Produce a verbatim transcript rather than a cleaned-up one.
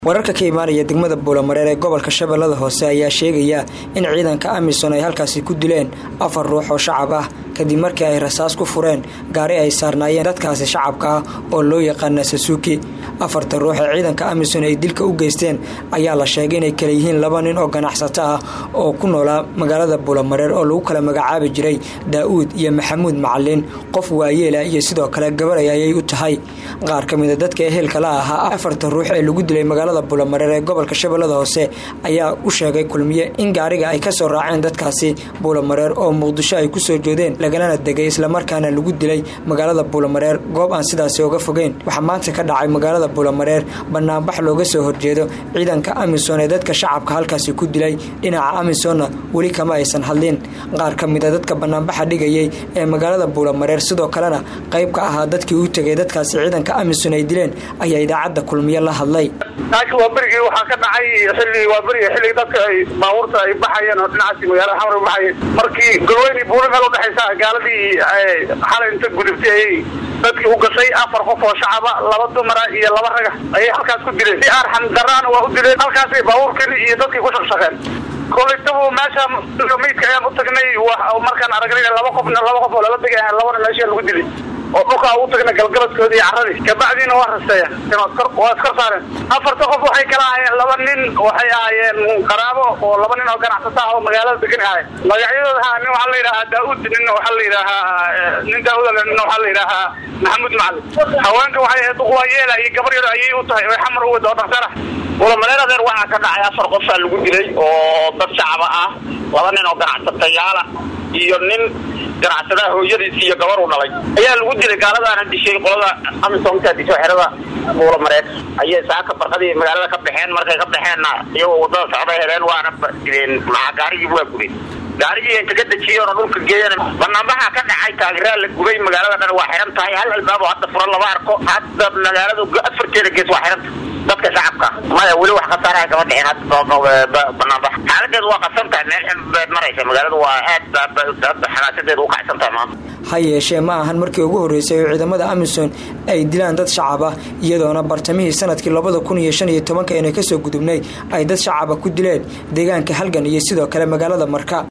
wararka ka imaanaya degmada Buulamareer ee gobolka Shabeellada Hoose ayaa sheegaya in ciidanka Amisom ay halkaasi ku dileen afar ruux oo shacab ah kadib markii ay rasaas ku fureen gaari ay saarnaayeen dadkaasi shacabka ah oo loo yaqaan Sasuki. afarta ruux ee ciidanka Amisom ay dilka u geysteen ayaa la sheegay inay kala yihiin laba nin oo ganacsato ah oo ku noolaa magaalada Buulamareer oo lagu kala magacaabi jiray Daawud iyo Maxamuud Macallin. qof waayeel ah iyo sidoo kale gabar ayay u tahay. qaar kamid ah dadka ehelka la ahaa afarta ruux ee lagu dilay magaalada Buulamareer ee gobolka Shabeellada Hoose ayaa u sheegay kulmiye in gaariga ay ka soo raaceen dadkaasi Buulamareer oo Muqdisho ay ku soo joodeen lagana degay isla markaana lagu dilay magaalada Buulamareer goob aan sidaas uga fogeyn. waxa maanta ka dhacay magaalada Buulamareer banaanbax looga soo horjeedo ciidanka Amisom ee dadka shacabka halkaasi ku dilay. dhinaca Amisom wali kama aysan hadlin. qaar kamid ah dadka banaanbaxa dhigayay ee magaalada Buulamareer sidoo kalena qayb ka ahaa dadkii u tagay dadkaasi ciidanka Amisom ay dileen ayaa idaacada kulmiye la hadlay. laakiin waa barigi waxa ka dhacay xilli waa barigi xilli dadka ay baabuurta ay baxayeen oo dhinaca magaalada xamar u baxay markii galweyni buuran u dhaxaysa gaaladii xalay inta gudubtay dadkii u gashay afar qof oo shacab ah laba dumar iyo laba rag ay halkaas ku dileen si arxam daraan waa u dileen halkaas ay baabuurkii iyo dadkii ku shaqeeyeen koleytaba meesha meydka ayaan u tagnay markaan aragnay laba qof laba qof oo la degay laba meesha lagu dilay oo dhulka u tagnay galgaladkoodii iyo carradii ka bacdina waa rasteeya waa iska saareen afarta qof waxay kala ahaayeen laba nin waxay ahaayeen qaraabo oo laba nin oo ganacsato ah oo magaalada degan ahay magacyadooda nin waxa la yiraahdaa Daawud nin waxa la yiraahdaa nin Daawud nin waxa la yiraahdaa Maxamuud Macallin haweenka waxay ahayd uqwayeela iyo gabar yar ayay u tahay way xamar u wada dhaqsana Buulamareer adeer waxa ka dhacay afar qof lagu dilay oo dad shacab ah laba nin oo ganacsatayaal iyo nin ganacsada hooyadiis iyo gabar u dhalay ayaa lagu dilay gaaladaana dishay qolada Amisom ka dishay xerada Buulamareer ayay saaka farqadii magaalada ka baxeen markay ka baxeen iyagoo wadada socday heleen waana dileen gaarigii waa gubay gaarigii inta ka dajiyay oo dhulka geeyeen banaanbaxa ka dhacay taageero la gubay magaalada dhan waa xiran tahay hal albaab hadda furan laba arko hadda magaaladu afarteeda gees waa xiran dadka shacabka ma wali wax qasaraha kama dhicin hadda banaanbax xaaladeedu waa qasantahay meel maraysa magaaladu waa aad aad xalaasadeedu u kacsantahay maanta hayeeshee ma ahan markii ugu horeysay oo ciidamada Amisom ay dilaan dad shacab ah iyadoona bartamihii sanadkii laba kun iyo shan iyo toban ka inay ka soo gudubnay ay dad shacab ku dileen deegaanka halgan iyo sidoo kale magaalada Marka.